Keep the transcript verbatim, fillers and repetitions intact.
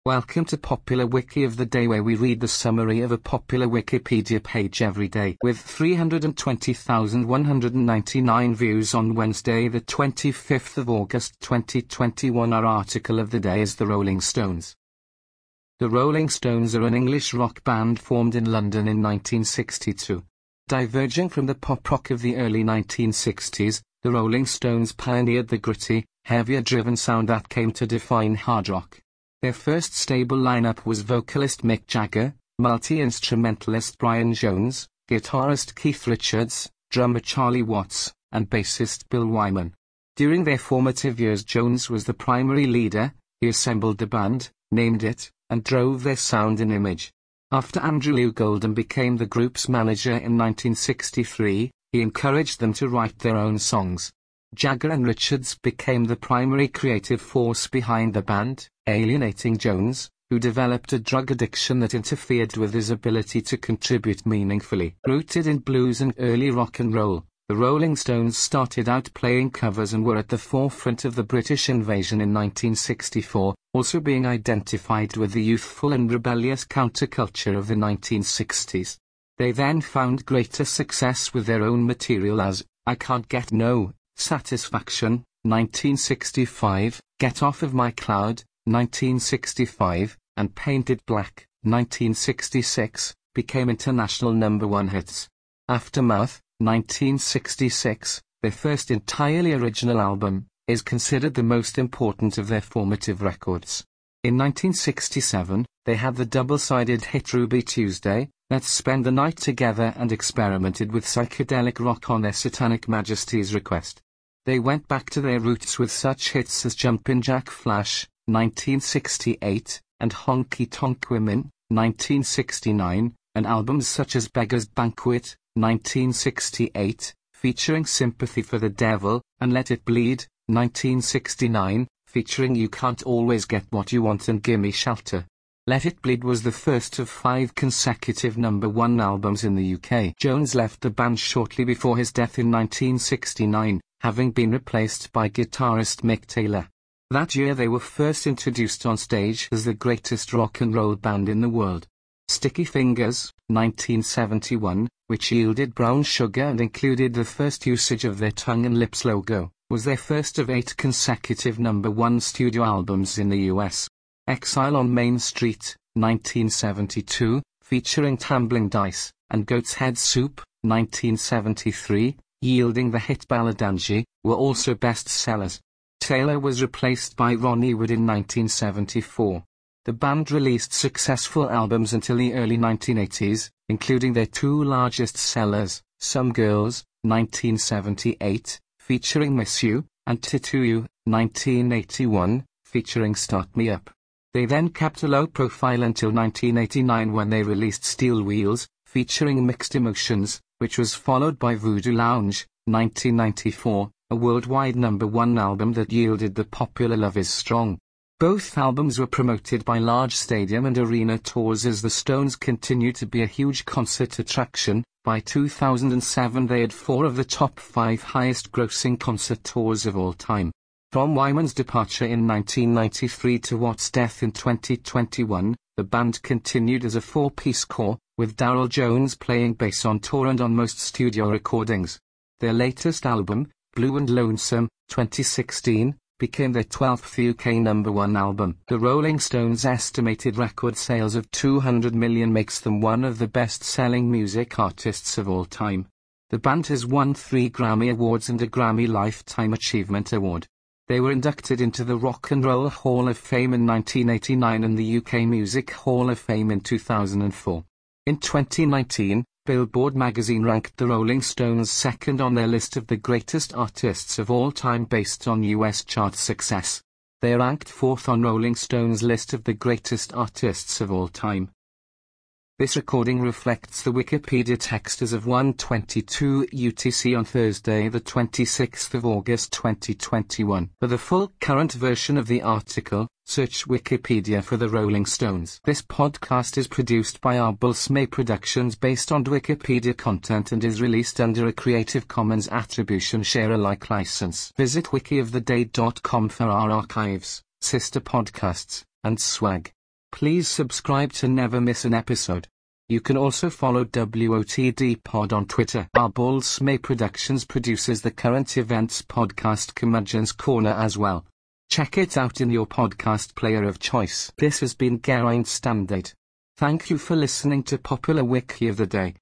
Welcome to Popular Wiki of the Day, where we read the summary of a popular Wikipedia page every day. With three hundred twenty thousand one hundred ninety-nine views on Wednesday the twenty-fifth of August twenty twenty-one, our article of the day is The Rolling Stones. The Rolling Stones are an English rock band formed in London in nineteen sixty-two. Diverging from the pop rock of the early nineteen sixties, the Rolling Stones pioneered the gritty, heavier-driven sound that came to define hard rock. Their first stable lineup was vocalist Mick Jagger, multi-instrumentalist Brian Jones, guitarist Keith Richards, drummer Charlie Watts, and bassist Bill Wyman. During their formative years, Jones was the primary leader. He assembled the band, named it, and drove their sound and image. After Andrew Loog Oldham became the group's manager in nineteen sixty-three, he encouraged them to write their own songs. Jagger and Richards became the primary creative force behind the band, alienating Jones, who developed a drug addiction that interfered with his ability to contribute meaningfully. Rooted in blues and early rock and roll, the Rolling Stones started out playing covers and were at the forefront of the British invasion in nineteen sixty-four, also being identified with the youthful and rebellious counterculture of the nineteen sixties. They then found greater success with their own material as I Can't Get No Satisfaction, nineteen sixty-five, Get Off of My Cloud, nineteen sixty-five, and Painted Black, nineteen sixty-six, became international number one hits. Aftermath, nineteen sixty-six, their first entirely original album, is considered the most important of their formative records. In nineteen sixty-seven, they had the double-sided hit Ruby Tuesday, Let's Spend the Night Together, and experimented with psychedelic rock on their Satanic Majesty's request. They went back to their roots with such hits as Jumpin' Jack Flash, nineteen sixty-eight, and Honky Tonk Women, nineteen sixty-nine, and albums such as Beggar's Banquet, nineteen sixty-eight, featuring Sympathy for the Devil, and Let It Bleed, nineteen sixty-nine, featuring You Can't Always Get What You Want and Gimme Shelter. Let It Bleed was the first of five consecutive number one albums in the U K. Jones left the band shortly before his death in nineteen sixty-nine, having been replaced by guitarist Mick Taylor. That year they were first introduced on stage as the greatest rock and roll band in the world. Sticky Fingers, nineteen seventy-one, which yielded Brown Sugar and included the first usage of their tongue and lips logo, was their first of eight consecutive number one studio albums in the U S. Exile on Main Street, nineteen seventy-two, featuring Tumbling Dice, and Goat's Head Soup, nineteen seventy-three, yielding the hit ballad Angie, were also bestsellers. Taylor was replaced by Ronnie Wood in nineteen seventy-four. The band released successful albums until the early nineteen eighties, including their two largest sellers, Some Girls, nineteen seventy-eight, featuring Miss You, and Tattoo You, nineteen eighty-one, featuring Start Me Up. They then kept a low profile until nineteen eighty-nine, when they released Steel Wheels, featuring Mixed Emotions, which was followed by Voodoo Lounge, nineteen ninety-four, a worldwide number one album that yielded the popular Love Is Strong. Both albums were promoted by large stadium and arena tours as the Stones continued to be a huge concert attraction. By two thousand seven they had four of the top five highest-grossing concert tours of all time. From Wyman's departure in nineteen ninety-three to Watt's death in twenty twenty-one, the band continued as a four-piece core, with Darryl Jones playing bass on tour and on most studio recordings. Their latest album, Blue and Lonesome, twenty sixteen, became their twelfth U K number one album. The Rolling Stones' estimated record sales of two hundred million makes them one of the best-selling music artists of all time. The band has won three Grammy Awards and a Grammy Lifetime Achievement Award. They were inducted into the Rock and Roll Hall of Fame in nineteen eighty-nine and the U K Music Hall of Fame in two thousand four. In twenty nineteen, Billboard magazine ranked the Rolling Stones second on their list of the greatest artists of all time based on U S chart success. They are ranked fourth on Rolling Stone's list of the greatest artists of all time. This recording reflects the Wikipedia text as of one twenty-two U T C on Thursday the twenty-sixth of August twenty twenty-one. For the full current version of the article, search Wikipedia for the Rolling Stones. This podcast is produced by Arbulsme Productions based on Wikipedia content and is released under a Creative Commons Attribution Share Alike license. Visit wiki of the day dot com for our archives, sister podcasts, and swag. Please subscribe to never miss an episode. You can also follow W O T D Pod on Twitter. Our Balls May Productions produces the current events podcast Curmudgeon's Corner as well. Check it out in your podcast player of choice. This has been Geraint Standard. Thank you for listening to Popular Wiki of the Day.